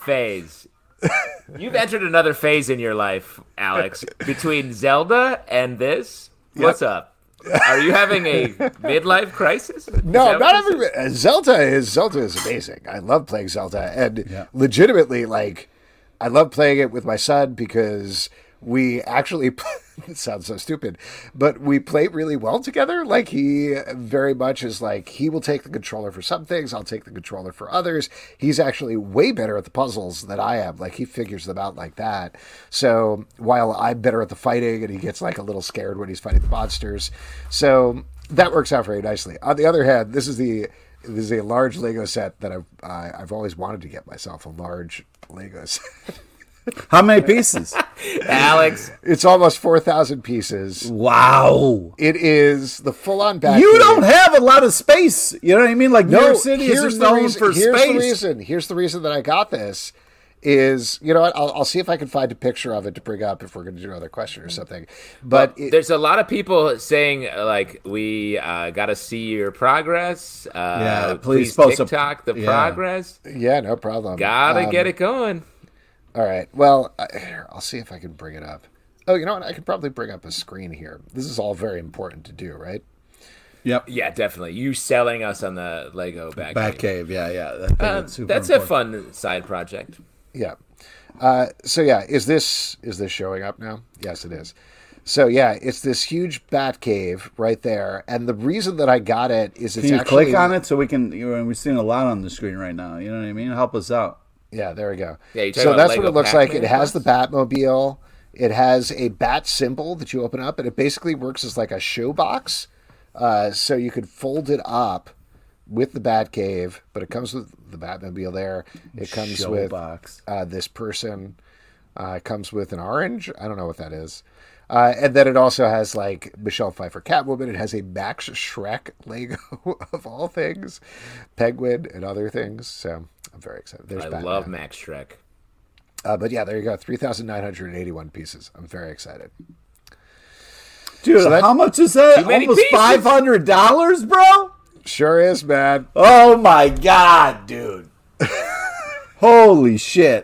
You've entered another phase in your life, Alex. Between Zelda and this, what's up? Are you having a midlife crisis? No, I'm not having. Zelda is amazing. I love playing Zelda, and legitimately, like, I love playing it with my son because we actually. It sounds so stupid, but we play really well together. Like, he very much is like, he will take the controller for some things, I'll take the controller for others. He's actually way better at the puzzles than I am. Like, he figures them out like that. So while I'm better at the fighting, and he gets like a little scared when he's fighting the monsters, so that works out very nicely. On the other hand, this is a large Lego set that I've always wanted to get myself a large Lego set. How many pieces? Alex. It's almost 4,000 pieces. Wow. It is the full-on Batcave. You don't have a lot of space. You know what I mean? Like, New York City is known for space. Here's the reason that I got this is, you know what, I'll see if I can find a picture of it to bring up if we're going to do another question or something. But there's a lot of people saying, like, we got to see your progress. Please TikTok the progress. Yeah, no problem. Gotta get it going. All right. Well, I'll see if I can bring it up. Oh, you know what? I could probably bring up a screen here. This is all very important to do, right? Yep. Yeah, definitely. You selling us on the Lego Batcave. Batcave, yeah. That's a fun side project. Yeah. Is this showing up now? Yes, it is. So yeah, it's this huge Batcave right there, and the reason that I got it is it's actually. Can you click on it so we can? We're seeing a lot on the screen right now. You know what I mean? Help us out. Yeah, there we go. Yeah, so that's what it looks like. It has the Batmobile. It has a bat symbol that you open up, and it basically works as like a shoebox. So you could fold it up with the Batcave, but it comes with the Batmobile there. It comes with this person. It comes with an orange. I don't know what that is. And then it also has like Michelle Pfeiffer Catwoman. It has a Max Shrek Lego of all things, Penguin and other things. So I'm very excited. There's Batman. Love Max Shrek. But yeah, there you go. 3,981 pieces. I'm very excited. Dude, so how much is that? Almost $500, bro? Sure is, man. Oh my God, dude. Holy shit.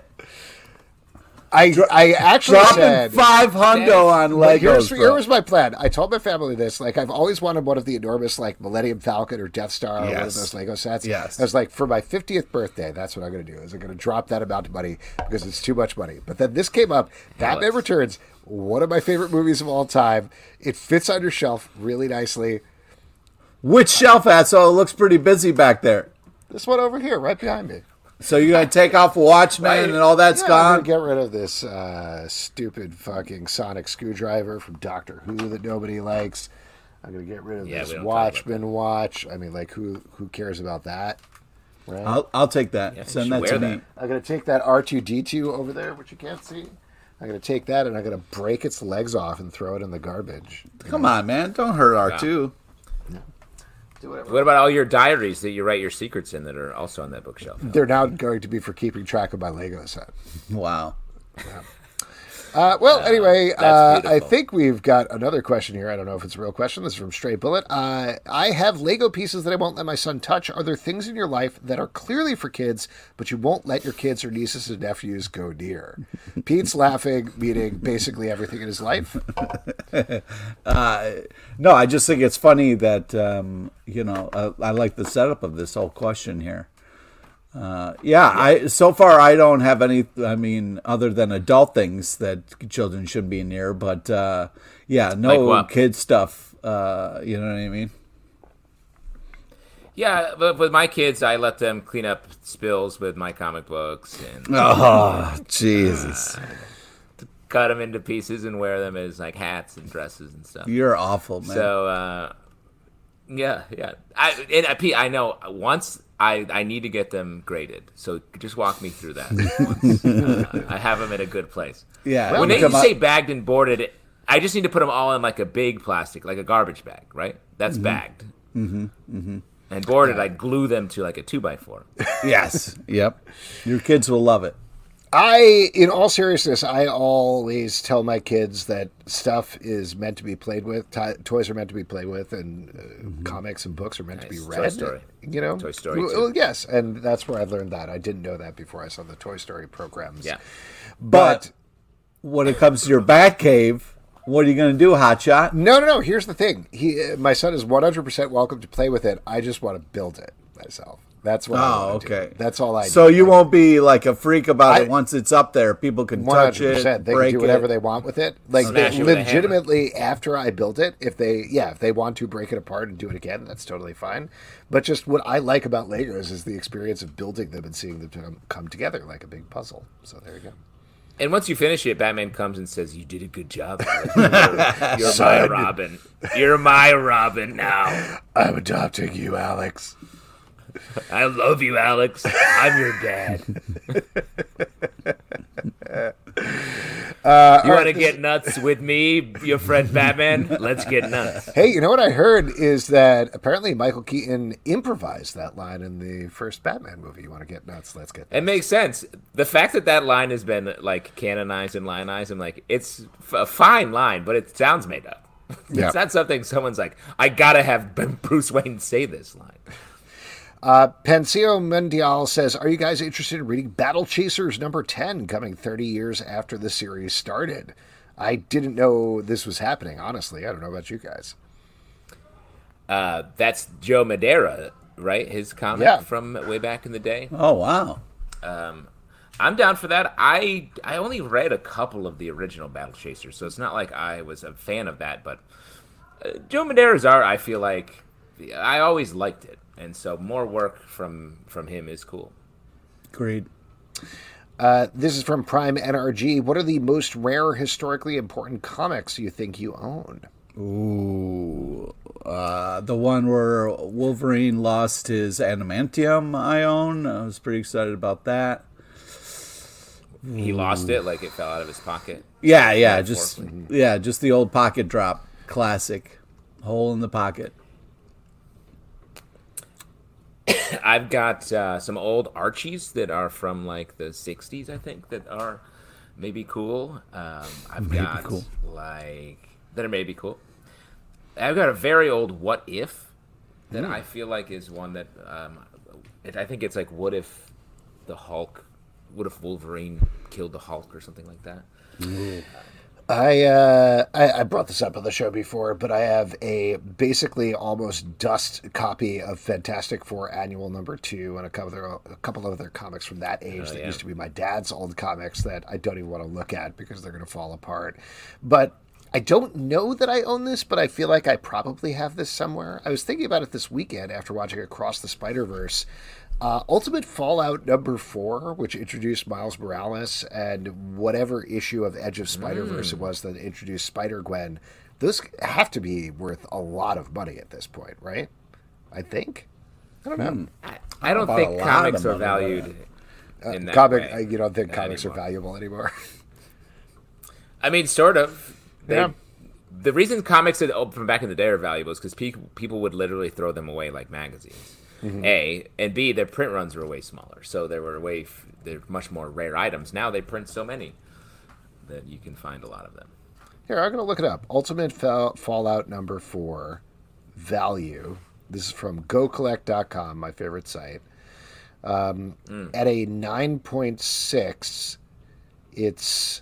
I actually said $500 on Legos. Here was my plan. I told my family this. Like, I've always wanted one of the enormous, like, Millennium Falcon or Death Star or one of those Lego sets. Yes. I was like, for my 50th birthday, that's what I'm going to do. Is I'm going to drop that amount of money because it's too much money. But then this came up. Batman Returns, one of my favorite movies of all time. It fits on your shelf really nicely. Which shelf, so it looks pretty busy back there. This one over here, right behind me. So you're going to take off Watchmen and all that's gone? I'm going to get rid of this stupid fucking sonic screwdriver from Doctor Who that nobody likes. I'm going to get rid of this Watchmen watch. I mean, like, who cares about that? Right? I'll take that. Yeah, send that to me. I'm going to take that R2-D2 over there, which you can't see. I'm going to take that and I'm going to break its legs off and throw it in the garbage. Come on, man. Don't hurt R2. No. What about all your diaries that you write your secrets in that are also on that bookshelf? They're now going to be for keeping track of my Lego set. Wow. Yeah. Anyway, I think we've got another question here. I don't know if it's a real question. This is from Stray Bullet. I have Lego pieces that I won't let my son touch. Are there things in your life that are clearly for kids, but you won't let your kids or nieces and nephews go near? Pete's laughing, meaning basically everything in his life. No, I just think it's funny that, I like the setup of this whole question here. So far I don't have any, other than adult things that children should be near, but no like kid stuff, you know what I mean? Yeah, but with my kids, I let them clean up spills with my comic books. And oh, Jesus. Cut them into pieces and wear them as like hats and dresses and stuff. You're awful, man. So, I know once I need to get them graded, so just walk me through that once. I have them in a good place. Yeah. When they say bagged and boarded, I just need to put them all in like a big plastic, like a garbage bag, right? That's bagged. And boarded, I glue them to like a 2x4. Yes. Yep. Your kids will love it. In all seriousness, I always tell my kids that stuff is meant to be played with. Toys are meant to be played with, and comics and books are meant to be read. Toy Story. You know? Toy Story, too. Well, yes, and that's where I learned that. I didn't know that before I saw the Toy Story programs. Yeah. But when it comes to your Batcave, what are you going to do, Hotshot? No. Here's the thing. My son is 100% welcome to play with it. I just want to build it myself. That's what I want to do. That's all I do. So you won't be like a freak about it once it's up there. People can touch it, they break can do whatever they want with it. Like legitimately, after I build it, if they want to break it apart and do it again, that's totally fine. But just what I like about Legos is the experience of building them and seeing them come together like a big puzzle. So there you go. And once you finish it, Batman comes and says, "You did a good job. You're my Robin. You're my Robin now. I'm adopting you, Alex. I love you, Alex. I'm your dad." You want to get nuts with me, your friend Batman? Let's get nuts. Hey, you know what I heard is that apparently Michael Keaton improvised that line in the first Batman movie. You want to get nuts? Let's get nuts. It makes sense. The fact that line has been like canonized and lionized, I'm like, it's a fine line, but it sounds made up. Yeah. It's not something someone's like, I gotta have Bruce Wayne say this line. Pancio Mundial says, are you guys interested in reading Battle Chasers number 10 coming 30 years after the series started? I didn't know this was happening, honestly. I don't know about you guys. That's Joe Madeira, right? His comic from way back in the day. Oh, wow. I'm down for that. I only read a couple of the original Battle Chasers, so it's not like I was a fan of that, but Joe Madeira's art, I feel like, I always liked it. And so more work from him is cool. Agreed. This is from Prime NRG. What are the most rare, historically important comics you think you own? Ooh. The one where Wolverine lost his adamantium I own. I was pretty excited about that. He lost it, like it fell out of his pocket? Yeah, just the old pocket drop. Classic. Hole in the pocket. I've got some old Archies that are from like the 60s, I think, that are maybe cool. I've got a very old What If that I feel like is one that I think it's like what if Wolverine killed the Hulk or something like that. I brought this up on the show before, but I have a basically almost dust copy of Fantastic Four Annual number 2 and a couple of other comics from that age that used to be my dad's old comics that I don't even want to look at because they're going to fall apart. But I don't know that I own this, but I feel like I probably have this somewhere. I was thinking about it this weekend after watching Across the Spider-Verse. Ultimate Fallout number 4, which introduced Miles Morales, and whatever issue of Edge of Spider-Verse it was that introduced Spider-Gwen, those have to be worth a lot of money at this point, right? I think. I don't know. I don't think comics are valued in that way. You don't think comics are valuable anymore? I mean, sort of. The reason comics from back in the day are valuable is because people would literally throw them away like magazines. A, and B, their print runs were way smaller, so they're much more rare items. Now they print so many that you can find a lot of them. Here, I'm going to look it up. Ultimate Fallout number 4 value. This is from GoCollect.com, my favorite site. At a 9.6, it's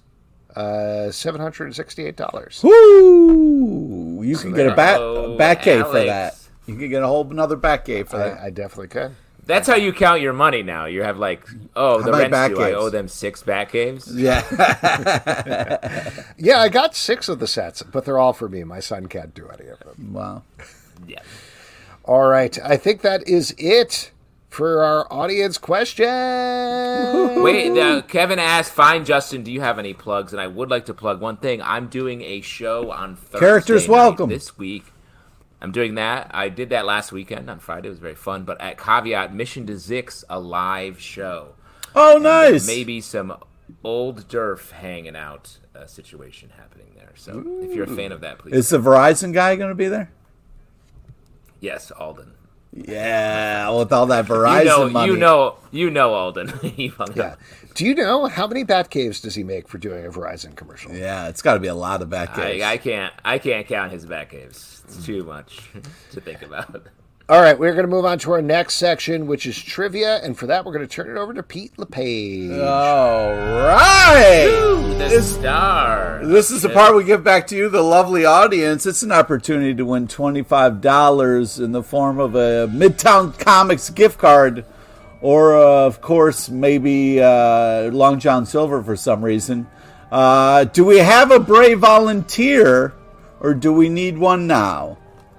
$768. Woo! You can get a Batcave for that. You could get a whole another Batcave for that. I definitely could. That's how you count your money now. You have like, the rent's due. I owe them 6 Batcaves. Yeah. Yeah, I got 6 of the sets, but they're all for me. My son can't do any of them. Wow. Yeah. All right. I think that is it for our audience question. Wait, Kevin asked, fine, Justin, do you have any plugs? And I would like to plug one thing. I'm doing a show on Thursday Characters Welcome this week. I'm doing that. I did that last weekend on Friday. It was very fun. But at Caveat, Mission to Zix, a live show. Oh, nice. Maybe some old Durf hanging out situation happening there. So if you're a fan of that, please. Is the Verizon guy going to be there? Yes, Alden. Yeah, with all that Verizon money. You know Alden. Yeah. Do you know how many Batcaves does he make for doing a Verizon commercial? Yeah, it's got to be a lot of Batcaves. I can't count his Batcaves. It's too much to think about. All right, we're going to move on to our next section, which is trivia, and for that, we're going to turn it over to Pete LePage. All right! The star. This is the part we give back to you, the lovely audience. It's an opportunity to win $25 in the form of a Midtown Comics gift card, or, of course, maybe Long John Silver for some reason. Do we have a brave volunteer, or do we need one now?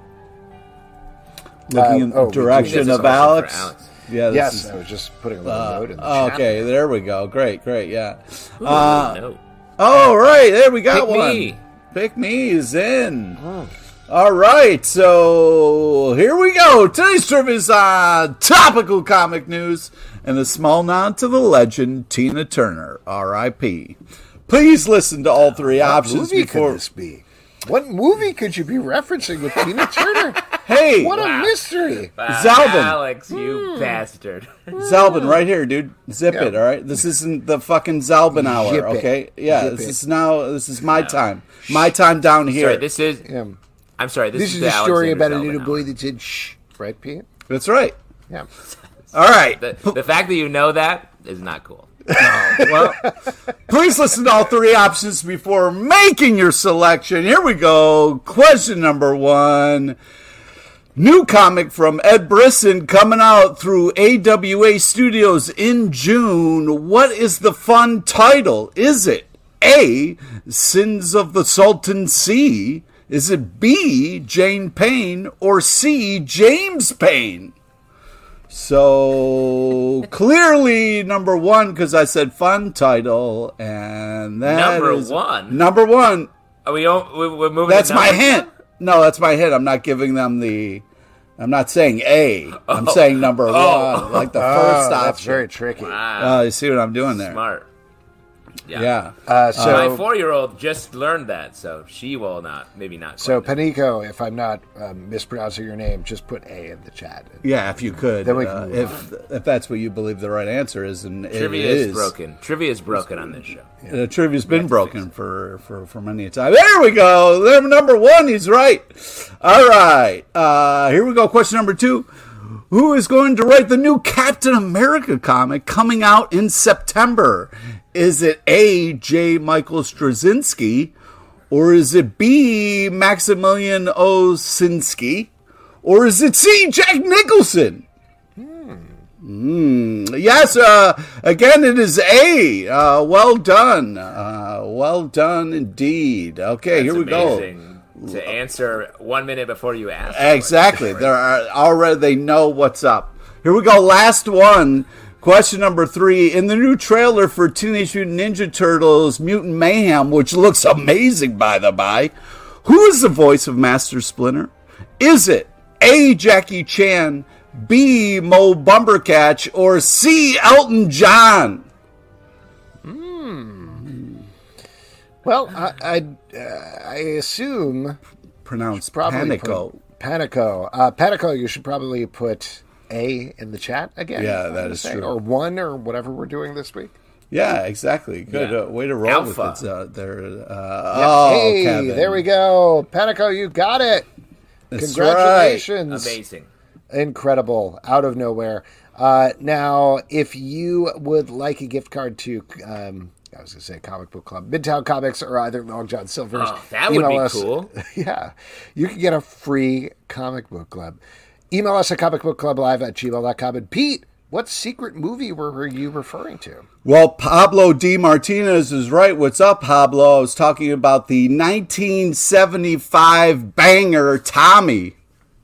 Looking in the direction of Alex. Yeah, yes, I was just putting a little note in the chat. Okay, there we go. Great, yeah. No. All right, there we got Pick one. Me. Pick Me is in. All right, so here we go. Today's trivia is on topical comic news and a small nod to the legend Tina Turner, R.I.P. Please listen to all three options movie before. Could this be? What movie could you be referencing with Tina Turner? Hey, what a mystery! Zalbin, Alex, you bastard! Zalbin, right here, dude. Zip it, all right. This isn't the fucking Zalbin hour, Zip it. okay? Yeah, Zip this is my time. My time down here. Sorry, this is. I'm sorry. This is a story Alexander about a Zalbin little hour. boy that said "shh." Right, Pete? That's right. Yeah. All right. The fact that you know that is not cool. Well, please listen to all three options before making your selection. Here we go. Question number 1. New comic from Ed Brisson coming out through AWA Studios in June. What is the fun title? Is it A, Sins of the Salton Sea? Is it B, Jane Payne? Or C, James Payne? So, clearly, number 1, because I said fun title, and that is... Number 1. We're moving That's my hint. No, that's my hint. I'm not giving them the... I'm not saying A. I'm saying number 1, like the first option. That's very tricky. Wow. You see what I'm doing there? Smart. Yeah. So my 4-year-old just learned that, so she will maybe not. So Panico, if I'm not mispronouncing your name, just put A in the chat. Yeah, if you could. Then we can move if that's what you believe the right answer is, and trivia it is broken. Trivia is broken on this show. The trivia's been broken for many a time. There we go. Number 1, he's right. All right. Here we go. Question number 2. Who is going to write the new Captain America comic coming out in September? Is it A, J. Michael Straczynski, or is it B, Maximilian Osinski, or is it C, Jack Nicholson? Yes, again, it is A. Well done. Well done indeed. Okay, That's here we amazing. go. To answer 1 minute before you ask. Exactly. There are already, they know what's up. Here we go. Last one. Question number 3. In the new trailer for Teenage Mutant Ninja Turtles Mutant Mayhem, which looks amazing, by the by, who is the voice of Master Splinter? Is it A, Jackie Chan, B, Mo Bumbercatch, or C, Elton John? Well, I assume... Pronounced Panico. Panico. Panico, you should probably put A in the chat again. Yeah, that is true. Or 1 or whatever we're doing this week. Yeah, exactly. Good way to roll Alpha. with it there. Hey, Kevin. there we go. Panico, you got it. That's Congratulations. right. Amazing. Incredible. Out of nowhere. Now, if you would like a gift card to... I was going to say Comic Book Club, Midtown Comics, or either Long John Silver's. Oh, that would be cool. Yeah. You can get a free Comic Book Club. Email us at comicbookclublive@gmail.com. And Pete, what secret movie were you referring to? Well, Pablo D. Martinez is right. What's up, Pablo? I was talking about the 1975 banger Tommy.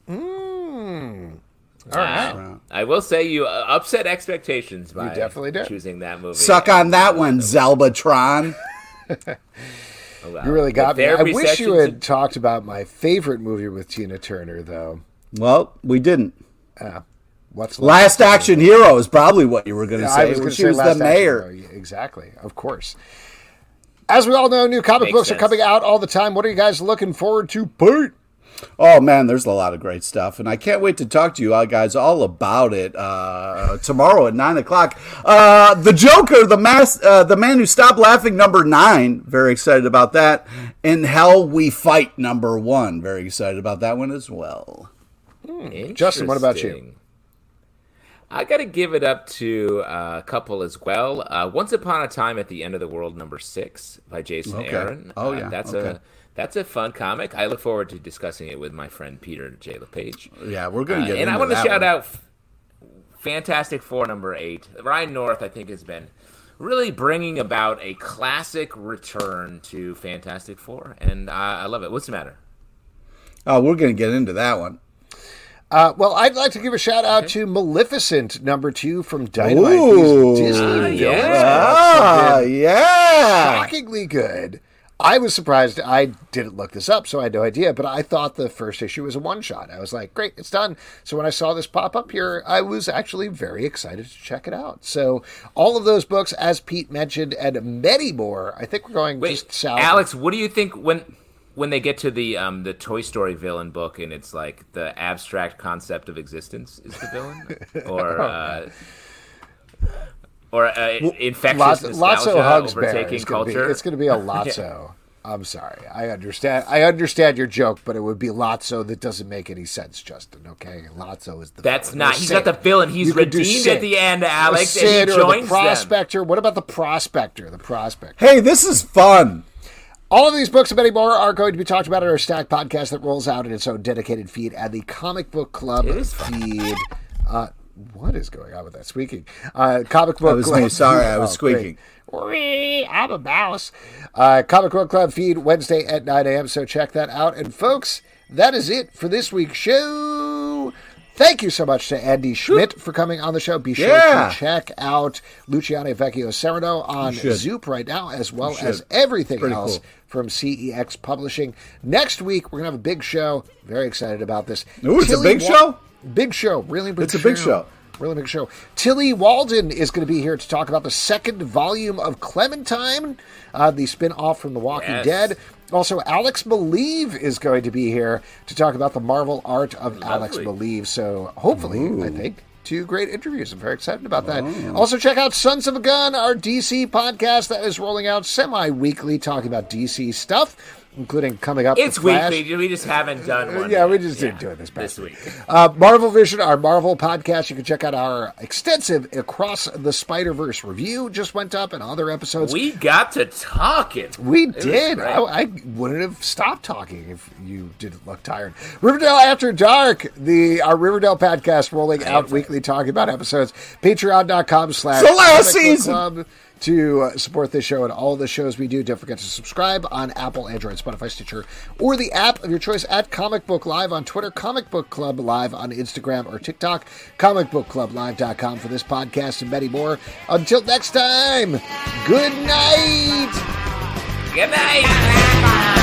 All right. I will say you upset expectations by definitely did. choosing that movie. Suck on that one, Zalbatron. Oh, wow. You really got The me. I therapy wish you sessions- had talked about my favorite movie with Tina Turner, though. Well, we didn't. What's Last Action Hero is probably what you were going to I say. was going to She say was Last the Action mayor. Hero. Exactly. Of course. As we all know, new comic books are coming out all the time. What are you guys looking forward to, Pete? Oh, man, there's a lot of great stuff, and I can't wait to talk to you guys all about it tomorrow at 9 o'clock. The Joker, the Man Who Stopped Laughing, number 9. Very excited about that. In Hell We Fight, number 1. Very excited about that one as well. Justin, what about you? I got to give it up to a couple as well. Once Upon a Time at the End of the World, number 6 by Jason Aaron. Oh, yeah. That's a fun comic. I look forward to discussing it with my friend Peter J. LePage. Yeah, we're going to get into that. And I want to shout out Fantastic Four number 8. Ryan North, I think, has been really bringing about a classic return to Fantastic Four, and I love it. What's the matter? Oh, we're going to get into that one. Well, I'd like to give a shout out to Maleficent, number 2 from Dynamite. Disney yeah. Shockingly good. I was surprised. I didn't look this up, so I had no idea, but I thought the first issue was a one-shot. I was like, great, it's done. So when I saw this pop up here, I was actually very excited to check it out. So all of those books, as Pete mentioned, and many more, I think we're going just south. Alex, what do you think when they get to the Toy Story villain book and it's like the abstract concept of existence is the villain? Or infectious nostalgia overtaking culture. It's going to be a Lotso. I'm sorry. I understand your joke, but it would be Lotso that doesn't make any sense, Justin. Okay, Lotso is the. That's villain. He's not the villain. He's redeemed at the end, Alex, Sid, and he joins the Prospector. them. What about the Prospector? Hey, this is fun. All of these books and many more are going to be talked about in our Stack podcast that rolls out in its own dedicated feed at the Comic Book Club feed. What is going on with that squeaking? Comic Book Club. Me. Sorry, I was squeaking. I'm a mouse. Comic Book Club feed Wednesday at 9 a.m. So check that out. And folks, that is it for this week's show. Thank you so much to Andy Schmidt for coming on the show. Be sure to check out Luciano Vecchio Serrano on Zoop right now, as well as everything else from CEX Publishing. Next week, we're going to have a big show. Very excited about this. Ooh, it's a big show? Big show. Really big show. It's a big show. Really big show. Tilly Walden is going to be here to talk about the second volume of Clementine, the spin-off from The Walking Dead. Also, Alex Maleev is going to be here to talk about the Marvel art of Alex Maleev. So hopefully, I think, 2 great interviews. I'm very excited about that. Also, check out Sons of a Gun, our DC podcast that is rolling out semi-weekly, talking about DC stuff, including coming up. It's weekly. We just haven't done one. Yeah, we just didn't do it this week. Marvel Vision, our Marvel podcast. You can check out our extensive Across the Spider-Verse review. Just went up, and other episodes. We got to talking. We did. I wouldn't have stopped talking if you didn't look tired. Riverdale After Dark, our Riverdale podcast, rolling out weekly, talking about episodes. Patreon.com/Club. To support this show and all the shows we do. Don't forget to subscribe on Apple, Android, Spotify, Stitcher, or the app of your choice at Comic Book Live on Twitter, Comic Book Club Live on Instagram or TikTok, comicbookclublive.com for this podcast and many more. Until next time, good night! Good night!